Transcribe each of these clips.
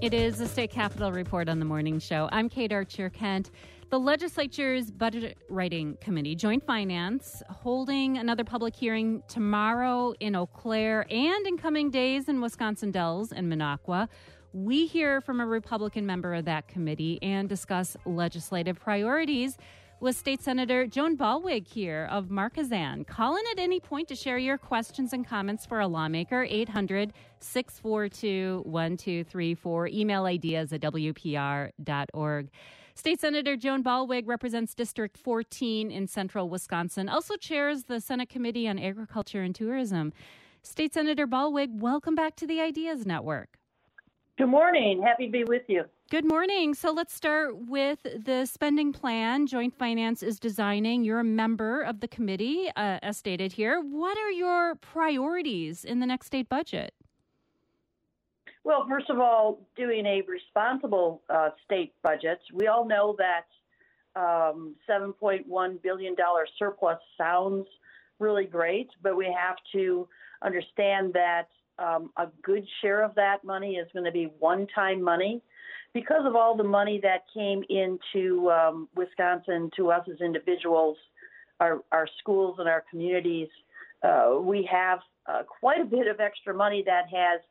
It is the State Capitol Report on the Morning Show. I'm Kate Archer-Kent. The legislature's Budget Writing Committee, Joint Finance, holding another public hearing tomorrow in Eau Claire and in coming days in Wisconsin Dells and Minocqua. We hear from a Republican member of that committee and discuss legislative priorities with State Senator Joan Ballweg here of Marquezan. Call in at any point to share your questions and comments for a lawmaker, 800-642-1234. Email ideas at WPR.org. State Senator Joan Ballweg represents District 14 in central Wisconsin, also chairs the Senate Committee on Agriculture and Tourism. State Senator Ballweg, welcome back to the Ideas Network. Good morning. Happy to be with you. Good morning. So let's start with the spending plan Joint Finance is designing. You're a member of the committee, as stated here. What are your priorities in the next state budget? Well, first of all, doing a responsible state budget. We all know that $7.1 billion surplus sounds really great, but we have to understand that a good share of that money is going to be one-time money. Because of all the money that came into Wisconsin to us as individuals, our schools and our communities, we have quite a bit of extra money that has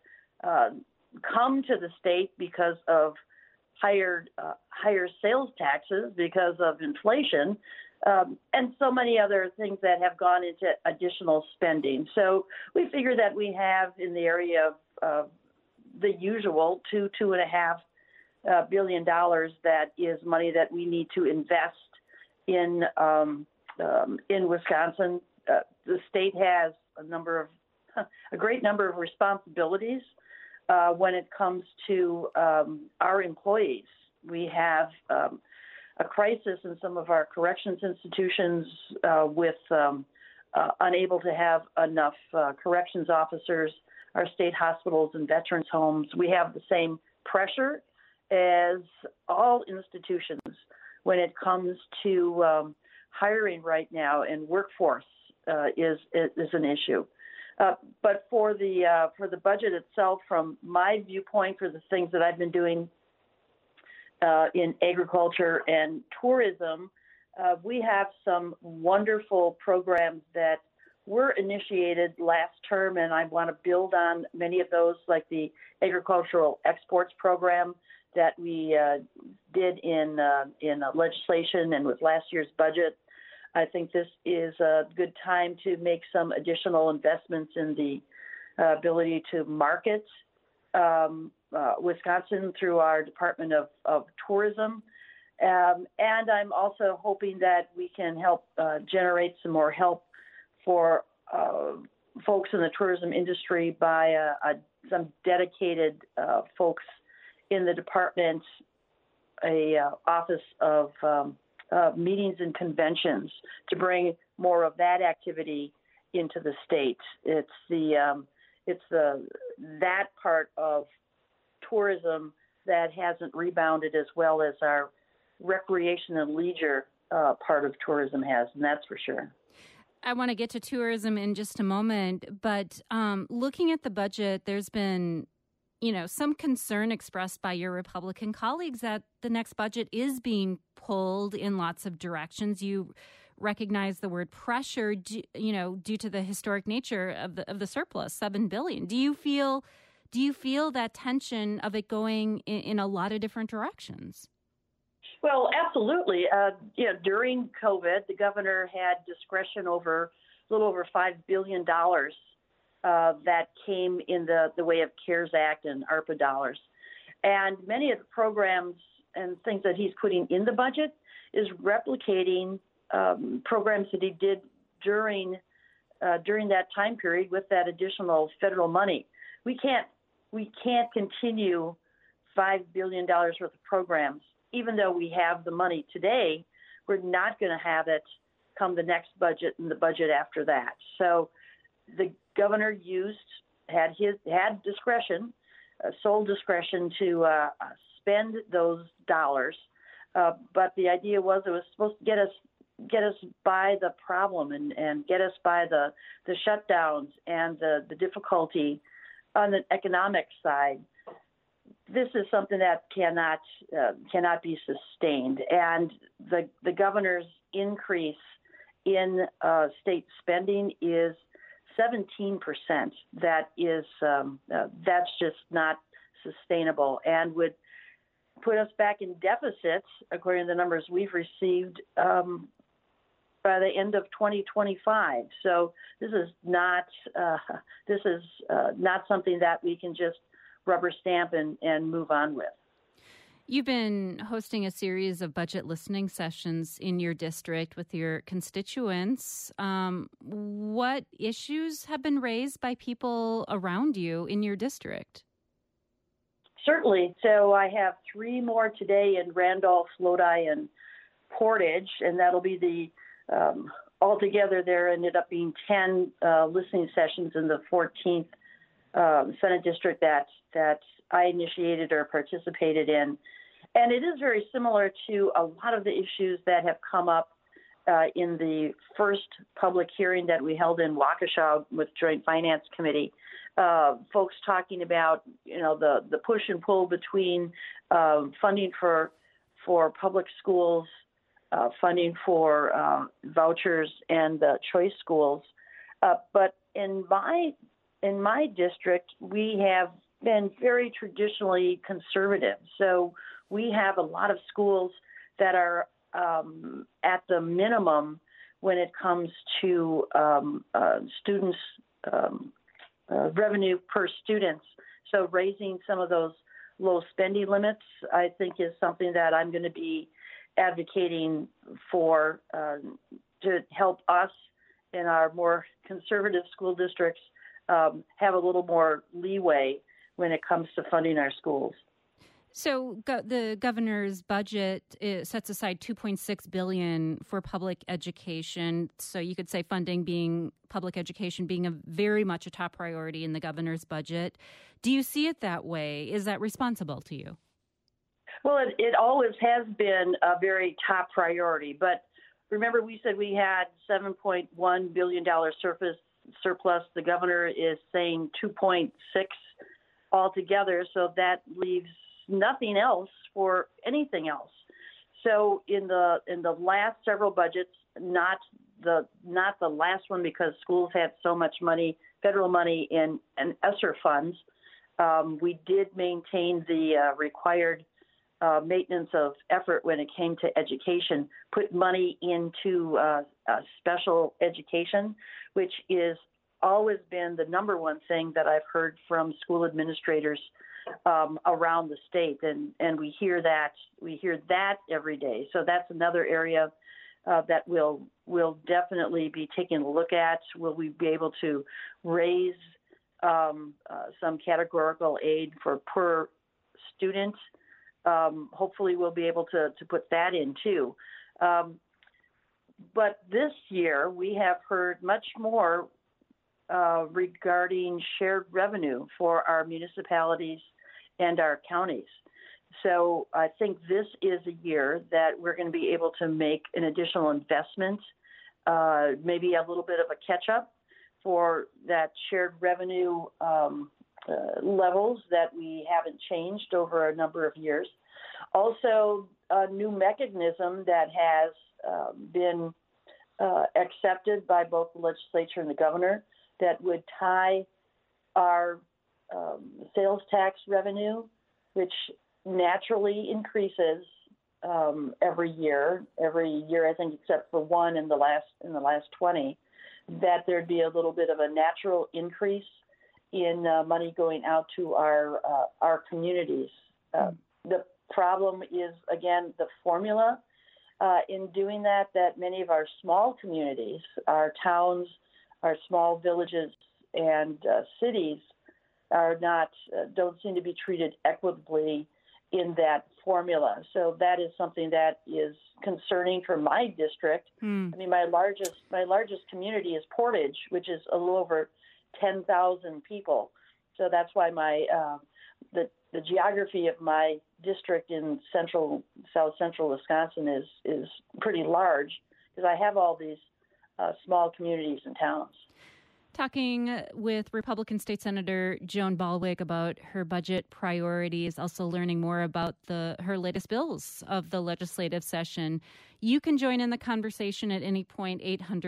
come to the state because of higher sales taxes, because of inflation, and so many other things that have gone into additional spending. So we figure that we have in the area of the usual $2.5 billion that is money that we need to invest in Wisconsin. The state has a great number of responsibilities when it comes to our employees. We have a crisis in some of our corrections institutions with unable to have enough corrections officers, our state hospitals and veterans homes. We have the same pressure as all institutions when it comes to hiring right now, and workforce is an issue. But for the budget itself, from my viewpoint, for the things that I've been doing in agriculture and tourism, we have some wonderful programs that were initiated last term, and I want to build on many of those, like the agricultural exports program that we did in legislation and with last year's budget. I think this is a good time to make some additional investments in the ability to market Wisconsin through our Department of Tourism. And I'm also hoping that we can help generate some more help for folks in the tourism industry by some dedicated folks in the department, a office of meetings and conventions, to bring more of that activity into the state. It's that part of tourism that hasn't rebounded as well as our recreation and leisure part of tourism has, and that's for sure. I want to get to tourism in just a moment, but looking at the budget, there's been some concern expressed by your Republican colleagues that the next budget is being pulled in lots of directions. You recognize the word pressure, due to the historic nature of the surplus, $7 billion. Do you feel that tension of it going in a lot of different directions? Well, absolutely. During COVID, the governor had discretion over a little over $5 billion that came in the way of CARES Act and ARPA dollars. And many of the programs and things that he's putting in the budget is replicating programs that he did during that time period with that additional federal money. We can't continue $5 billion worth of programs. Even though we have the money today, we're not going to have it come the next budget and the budget after that. So the governor had discretion, sole discretion to spend those dollars, but the idea was it was supposed to get us by the problem and get us by the shutdowns and the difficulty on the economic side. this is something that cannot be sustained, and the governor's increase in state spending is 17%. That is that's just not sustainable, and would put us back in deficits, according to the numbers we've received, by the end of 2025. So this is not something that we can just rubber stamp and move on with. You've been hosting a series of budget listening sessions in your district with your constituents. What issues have been raised by people around you in your district? Certainly. So I have 3 more today in Randolph, Lodi, and Portage, and that'll be the altogether there ended up being 10 listening sessions in the 14th Senate district that I initiated or participated in. And it is very similar to a lot of the issues that have come up in the first public hearing that we held in Waukesha with Joint Finance Committee. Folks talking about, the push and pull between funding for public schools, funding for vouchers and choice schools. But in my district, we have been very traditionally conservative. So we have a lot of schools that are at the minimum when it comes to students' revenue per students. So raising some of those low spending limits, I think, is something that I'm going to be advocating for to help us in our more conservative school districts have a little more leeway when it comes to funding our schools. So the governor's budget sets aside $2.6 billion for public education. So you could say public education being very much a top priority in the governor's budget. Do you see it that way? Is that responsible to you? Well, it always has been a very top priority. But remember, we said we had $7.1 billion surplus. The governor is saying 2.6 altogether. So that leaves nothing else for anything else. So in the last several budgets, not the last one because schools had so much money, federal money in ESSER funds, we did maintain the required maintenance of effort when it came to education, put money into special education, which is always been the number one thing that I've heard from school administrators around the state, and we hear that every day. So that's another area that we'll definitely be taking a look at. Will we be able to raise some categorical aid for per student? Hopefully, we'll be able to put that in too. But this year, we have heard much more regarding shared revenue for our municipalities and our counties. So I think this is a year that we're going to be able to make an additional investment, maybe a little bit of a catch-up for that shared revenue levels that we haven't changed over a number of years. Also, a new mechanism that has been accepted by both the legislature and the governor that would tie our sales tax revenue, which naturally increases every year, I think, except for one in the last 20, that there'd be a little bit of a natural increase in money going out to our communities. The problem is, again, the formula in doing that many of our small communities, our towns, our small villages and cities don't seem to be treated equitably in that formula. So that is something that is concerning for my district. I mean, my largest community is Portage, which is a little over 10,000 people. So that's why the geography of my district in south central Wisconsin is pretty large because I have all these small communities and towns. Talking with Republican State Senator Joan Ballweg about her budget priorities, also learning more about her latest bills of the legislative session. You can join in the conversation at any point,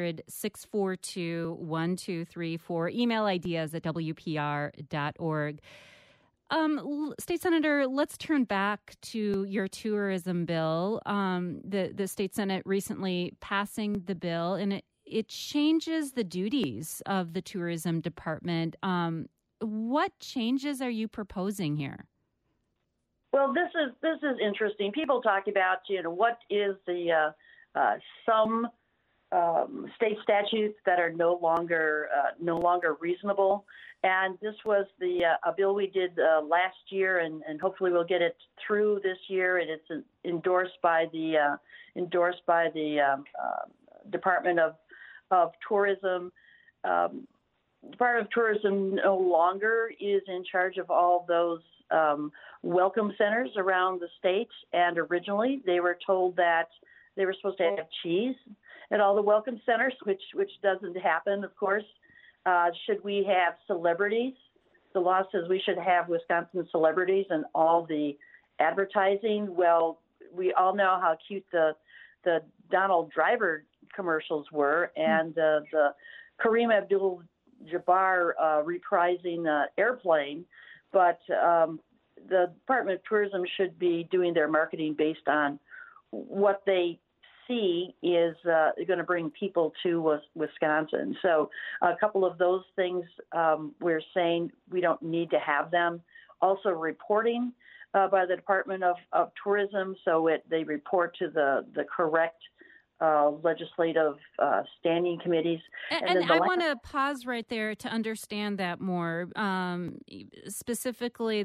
800-642-1234. Email ideas at WPR.org. State Senator, let's turn back to your tourism bill. The State Senate recently passing the bill, and it changes the duties of the tourism department. What changes are you proposing here? Well, this is interesting. People talk about, what is the some state statutes that are no longer reasonable. And this was a bill we did last year, and hopefully we'll get it through this year. And it's endorsed by the Department of Tourism. Department of Tourism no longer is in charge of all those welcome centers around the state. And originally they were told that they were supposed to have cheese at all the welcome centers, which doesn't happen, of course. Should we have celebrities? The law says we should have Wisconsin celebrities in all the advertising. Well, we all know how cute the Donald Driver commercials were, and the Kareem Abdul-Jabbar reprising Airplane. But the Department of Tourism should be doing their marketing based on what they see is going to bring people to Wisconsin. So a couple of those things we're saying we don't need to have them. Also reporting by the Department of Tourism, so they report to the correct legislative standing committees. And I want to pause right there to understand that more. Specifically,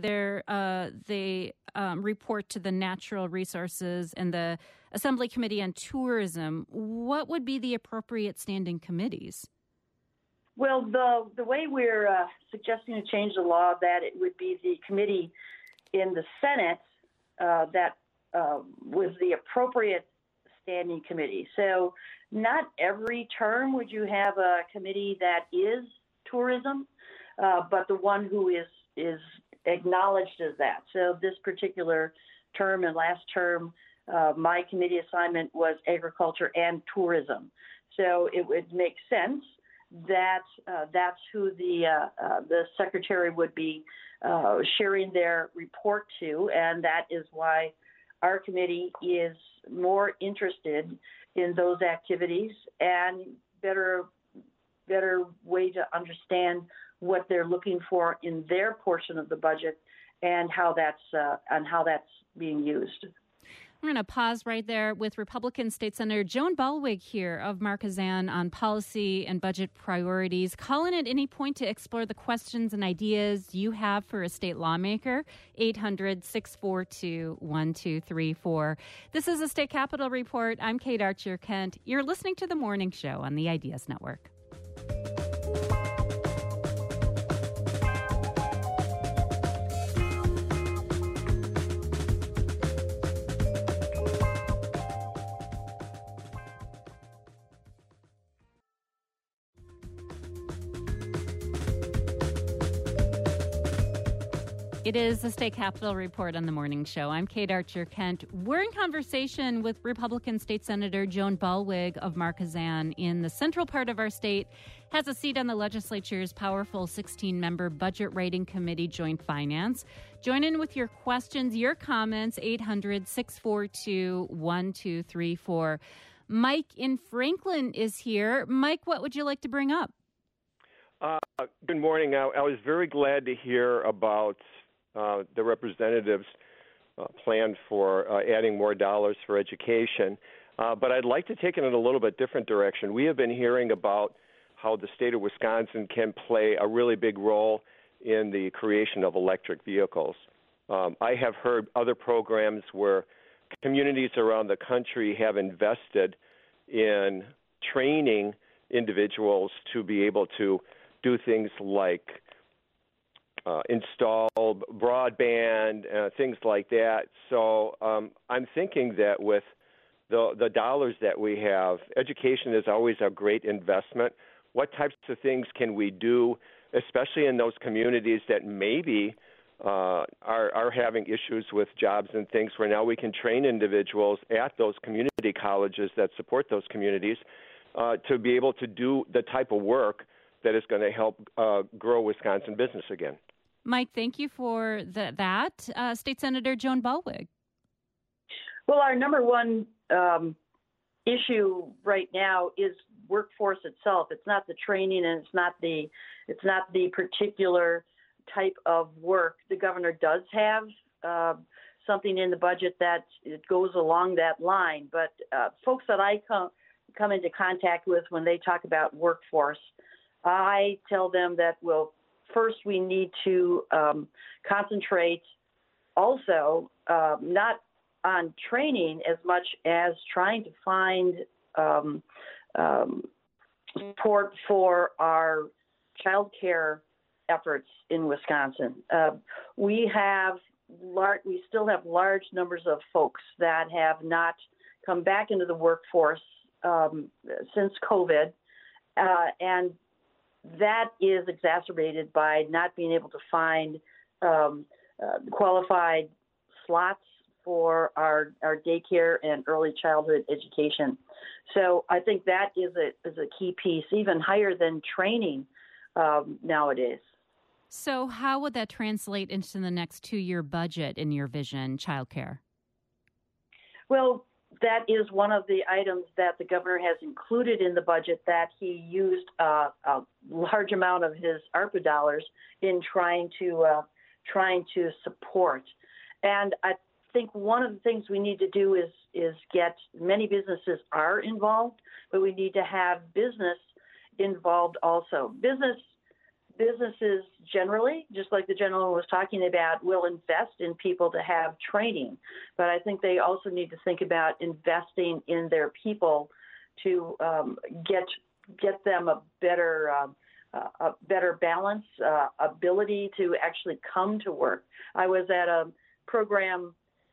they report to the Natural Resources and the Assembly Committee on Tourism. What would be the appropriate standing committees? Well, the way we're suggesting to change the law, that it would be the committee in the Senate that was the appropriate standing committee. So not every term would you have a committee that is tourism, but the one who is acknowledged as that. So this particular term and last term, my committee assignment was agriculture and tourism. So it would make sense that that's who the secretary would be sharing their report to, and that is why our committee is more interested in those activities and better way to understand what they're looking for in their portion of the budget and how that's being used. We're going to pause right there with Republican State Senator Joan Ballweg here of Marquezan on policy and budget priorities. Call in at any point to explore the questions and ideas you have for a state lawmaker, 800-642-1234. This is a State Capitol Report. I'm Kate Archer-Kent. You're listening to The Morning Show on the Ideas Network. It is the State Capitol Report on the Morning Show. I'm Kate Archer-Kent. We're in conversation with Republican State Senator Joan Ballweg of Marquezan in the central part of our state, has a seat on the legislature's powerful 16-member Budget Writing Committee Joint Finance. Join in with your questions, your comments, 800-642-1234. Mike in Franklin is here. Mike, what would you like to bring up? Good morning. I was very glad to hear about the representatives' plan for adding more dollars for education. But I'd like to take it in a little bit different direction. We have been hearing about how the state of Wisconsin can play a really big role in the creation of electric vehicles. I have heard other programs where communities around the country have invested in training individuals to be able to do things like install broadband, things like that. So I'm thinking that with the dollars that we have, education is always a great investment. what types of things can we do, especially in those communities that maybe are having issues with jobs and things, where now we can train individuals at those community colleges that support those communities to be able to do the type of work that is going to help grow Wisconsin business again. Mike, thank you for that. State Senator Joan Ballweg. Well, our number one issue right now is workforce itself. It's not the training, and it's not the particular type of work. The governor does have something in the budget that it goes along that line, but folks that I come into contact with when they talk about workforce, I tell them that, well, first we need to concentrate also not on training as much as trying to find support for our child care efforts in Wisconsin. We still have large numbers of folks that have not come back into the workforce since COVID, and that is exacerbated by not being able to find qualified slots for our daycare and early childhood education. So I think that is a key piece, even higher than training nowadays. So how would that translate into the next 2-year budget in your vision, childcare? Well, that is one of the items that the governor has included in the budget, that he used a large amount of his ARPA dollars in trying to support. And I think one of the things we need to do is get, many businesses are involved, but we need to have business involved also. Businesses generally, just like the gentleman was talking about, will invest in people to have training. But I think they also need to think about investing in their people to get them a better balance, ability to actually come to work. I was at a program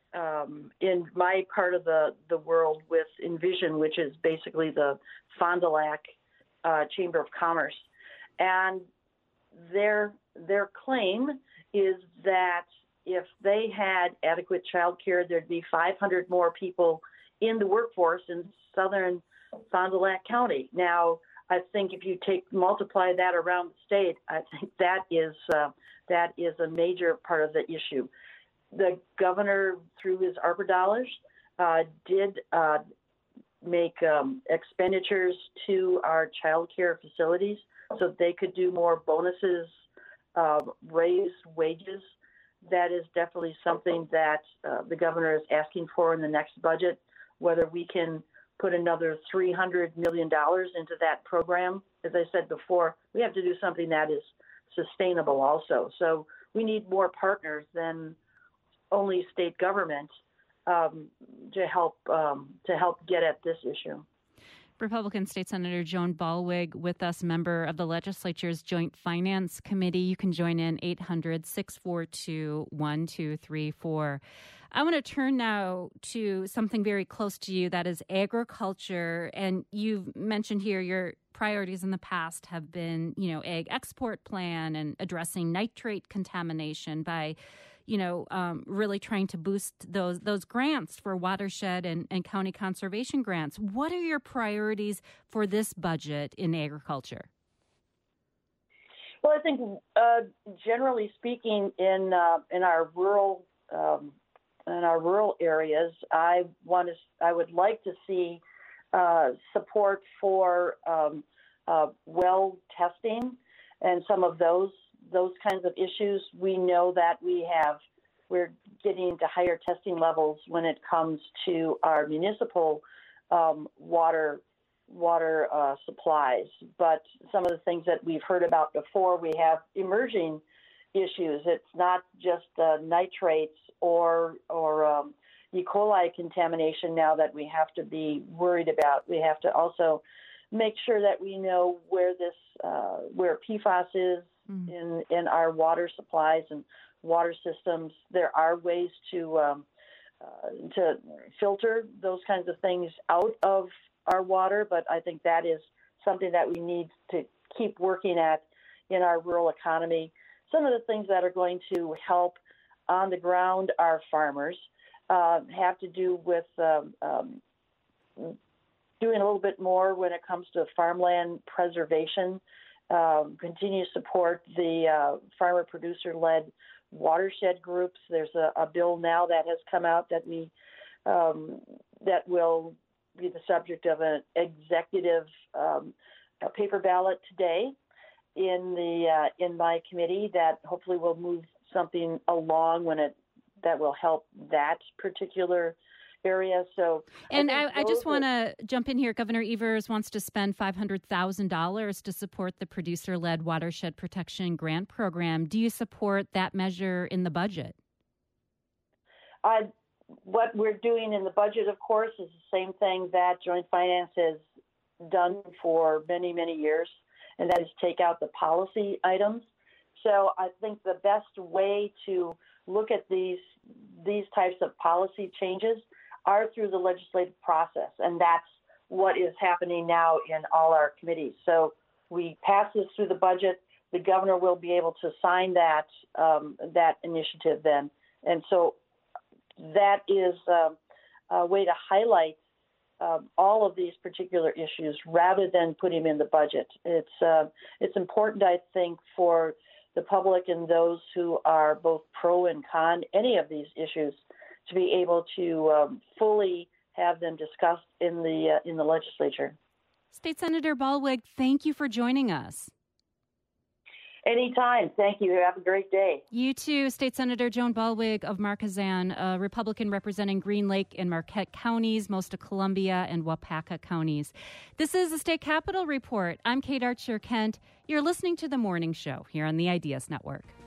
in my part of the world with Envision, which is basically the Fond du Lac Chamber of Commerce, and their claim is that if they had adequate child care, there'd be 500 more people in the workforce in southern Fond du Lac County. Now, I think if you multiply that around the state, I think that is a major part of the issue. The governor, through his ARPA dollars, did make expenditures to our child care facilities so that they could do more bonuses, raise wages. That is definitely something that the governor is asking for in the next budget. Whether we can put another $300 million into that program, as I said before, we have to do something that is sustainable also. So we need more partners than only state government to help get at this issue. Republican State Senator Joan Ballweg with us, member of the legislature's Joint Finance Committee. You can join in 800-642-1234. I want to turn now to something very close to you, that is agriculture. And you've mentioned here your priorities in the past have been, ag export plan and addressing nitrate contamination by really trying to boost those grants for watershed and county conservation grants. What are your priorities for this budget in agriculture? Well, I think generally speaking, in our rural areas, I would like to see support for well testing and some of those kinds of issues. We know that we're getting into higher testing levels when it comes to our municipal water supplies. But some of the things that we've heard about before, we have emerging issues. It's not just nitrates or E. coli contamination now that we have to be worried about. We have to also make sure that we know where PFAS is in our water supplies and water systems. There are ways to filter those kinds of things out of our water, but I think that is something that we need to keep working at in our rural economy. Some of the things that are going to help on the ground our farmers have to do with doing a little bit more when it comes to farmland preservation, continue to support the farmer-producer-led watershed groups. There's a bill now that has come out that will be the subject of an executive paper ballot today in my committee that hopefully will move something along that will help that particular area. So, and I just want to jump in here. Governor Evers wants to spend $500,000 to support the producer-led watershed protection grant program. Do you support that measure in the budget? What we're doing in the budget, of course, is the same thing that Joint Finance has done for many, many years, and that is take out the policy items. So I think the best way to look at these types of policy changes are through the legislative process, and that's what is happening now in all our committees. So we pass this through the budget. The governor will be able to sign that initiative then, and so that is a way to highlight all of these particular issues rather than put them in the budget. It's important, I think, for the public and those who are both pro and con any of these issues to be able to fully have them discussed in the legislature. State Senator Ballweg, thank you for joining us. Anytime. Thank you. Have a great day. You too. State Senator Joan Ballweg of Marquezan, a Republican representing Green Lake and Marquette counties, most of Columbia and Wapaka counties. This is the State Capitol Report. I'm Kate Archer-Kent. You're listening to The Morning Show here on the Ideas Network.